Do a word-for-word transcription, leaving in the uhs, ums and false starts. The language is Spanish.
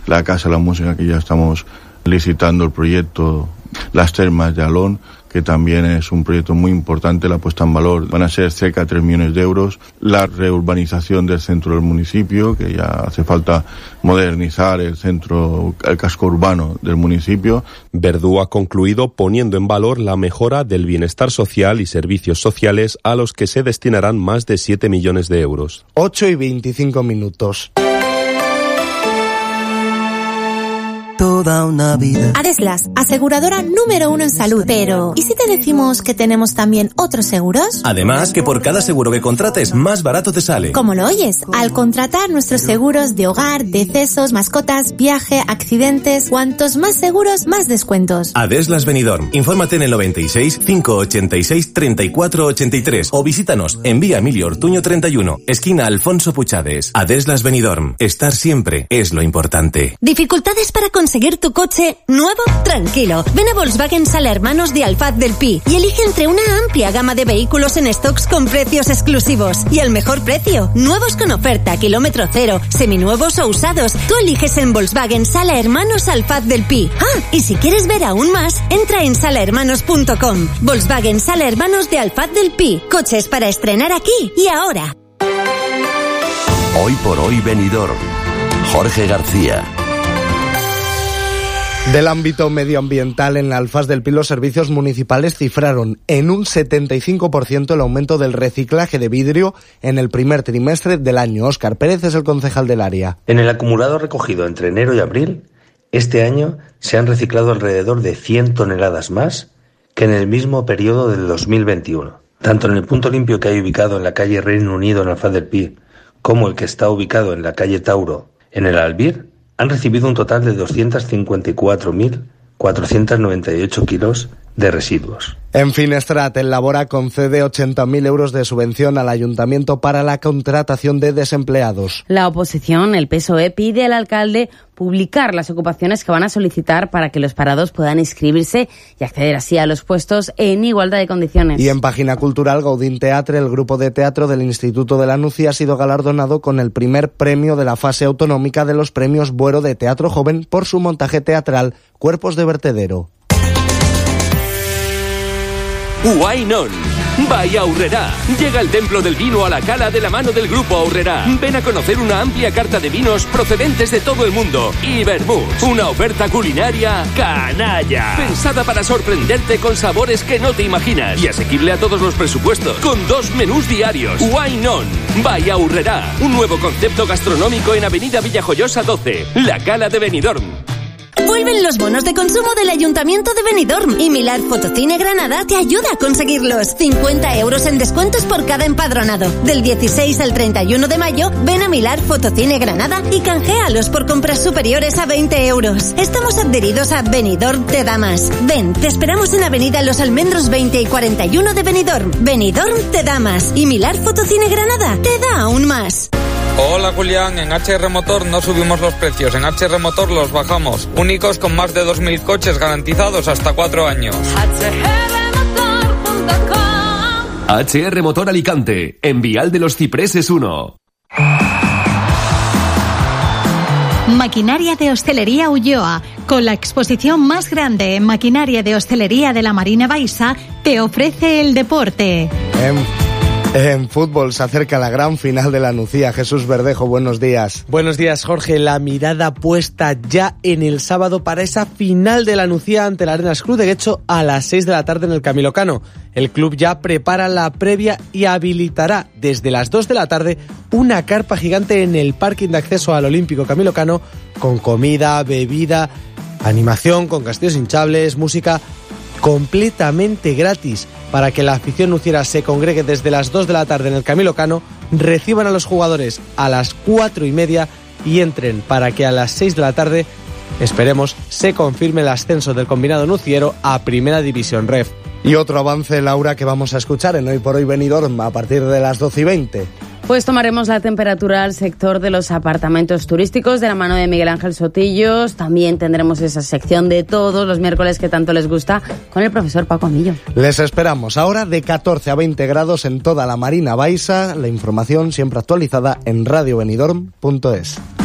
la Casa de la Música, que ya estamos licitando el proyecto, las termas de Alón, que también es un proyecto muy importante, la puesta en valor. Van a ser cerca de tres millones de euros. La reurbanización del centro del municipio, que ya hace falta modernizar el centro, el casco urbano del municipio. Verdú ha concluido poniendo en valor la mejora del bienestar social y servicios sociales, a los que se destinarán más de siete millones de euros. ocho y veinticinco minutos. Toda una vida. Adeslas, aseguradora número uno en salud. Pero, ¿y si te decimos que tenemos también otros seguros? Además, que por cada seguro que contrates, más barato te sale. ¿Cómo lo oyes? Al contratar nuestros seguros de hogar, decesos, mascotas, viaje, accidentes, cuantos más seguros, más descuentos. Adeslas Benidorm. Infórmate en el noventa y seis, cinco ochenta y seis, treinta y cuatro ochenta y tres o visítanos en Vía Emilio Ortuño treinta y uno, esquina Alfonso Puchades. Adeslas Benidorm. Estar siempre es lo importante. ¿Dificultades para conseguir tu coche nuevo? Tranquilo. Ven a Volkswagen Sala Hermanos de Alfaz del Pi y elige entre una amplia gama de vehículos en stocks con precios exclusivos y al mejor precio. Nuevos con oferta, kilómetro cero, seminuevos o usados. Tú eliges en Volkswagen Sala Hermanos Alfaz del Pi. Ah, y si quieres ver aún más, entra en sala hermanos punto com. Volkswagen Sala Hermanos de Alfaz del Pi. Coches para estrenar aquí y ahora. Hoy por hoy Benidorm. Jorge García. Del ámbito medioambiental, en la Alfaz del Pi los servicios municipales cifraron en un setenta y cinco por ciento el aumento del reciclaje de vidrio en el primer trimestre del año. Óscar Pérez es el concejal del área. En el acumulado recogido entre enero y abril, este año se han reciclado alrededor de cien toneladas más que en el mismo periodo del dos mil veintiuno. Tanto en el punto limpio que hay ubicado en la calle Reino Unido en Alfaz del Pi, como el que está ubicado en la calle Tauro en el Albir, han recibido un total de doscientos cincuenta y cuatro mil cuatrocientos noventa y ocho kilos de residuos. En Finestrat, el Labora concede ochenta mil euros de subvención al ayuntamiento para la contratación de desempleados. La oposición, el P S O E, pide al alcalde publicar las ocupaciones que van a solicitar para que los parados puedan inscribirse y acceder así a los puestos en igualdad de condiciones. Y en página cultural, Gaudín Teatre, el grupo de teatro del Instituto de la Nucia, ha sido galardonado con el primer premio de la fase autonómica de los premios Buero de Teatro Joven por su montaje teatral Cuerpos de Vertedero. Wainon. By Aurrerá. Llega el templo del vino a la cala de la mano del grupo Aurrerá. Ven a conocer una amplia carta de vinos procedentes de todo el mundo. Y vermouths, una oferta culinaria canalla. Pensada para sorprenderte con sabores que no te imaginas. Y asequible a todos los presupuestos. Con dos menús diarios. Wainon. By Aurrerá. Un nuevo concepto gastronómico en Avenida Villajoyosa doce. La cala de Benidorm. Vuelven los bonos de consumo del Ayuntamiento de Benidorm y Milar Fotocine Granada te ayuda a conseguirlos. cincuenta euros en descuentos por cada empadronado. Del dieciséis al treinta y uno de mayo, ven a Milar Fotocine Granada y canjealos por compras superiores a veinte euros. Estamos adheridos a Benidorm Te Da Más. Ven, te esperamos en Avenida Los Almendros veinte y cuarenta y uno de Benidorm. Benidorm Te Da Más y Milar Fotocine Granada te da aún más. Hola Julián, en H R Motor no subimos los precios, en H R Motor los bajamos. Únicos con más de dos mil coches garantizados hasta cuatro años. H R Motor Alicante, en Vial de los Cipreses uno. Maquinaria de Hostelería Ulloa, con la exposición más grande en maquinaria de hostelería de la Marina Baixa, te ofrece el deporte. En... En fútbol se acerca la gran final de la Nucía. Jesús Verdejo, buenos días. Buenos días, Jorge. La mirada puesta ya en el sábado para esa final de la Nucía ante la Arenas Club de Guecho a las seis de la tarde en el Camilo Cano. El club ya prepara la previa y habilitará desde las dos de la tarde una carpa gigante en el parking de acceso al Olímpico Camilo Cano con comida, bebida, animación, con castillos hinchables, música completamente gratis, para que la afición nuciera se congregue desde las dos de la tarde en el Camilo Cano, reciban a los jugadores a las cuatro y media y entren para que a las seis de la tarde, esperemos, se confirme el ascenso del combinado nuciero a Primera División Ref. Y otro avance, Laura, que vamos a escuchar en Hoy por Hoy Benidorm a partir de las doce y veinte. Pues tomaremos la temperatura al sector de los apartamentos turísticos de la mano de Miguel Ángel Sotillos. También tendremos esa sección de todos los miércoles que tanto les gusta con el profesor Paco Amillo. Les esperamos ahora de catorce a veinte grados en toda la Marina Baixa. La información siempre actualizada en radio benidorm punto es.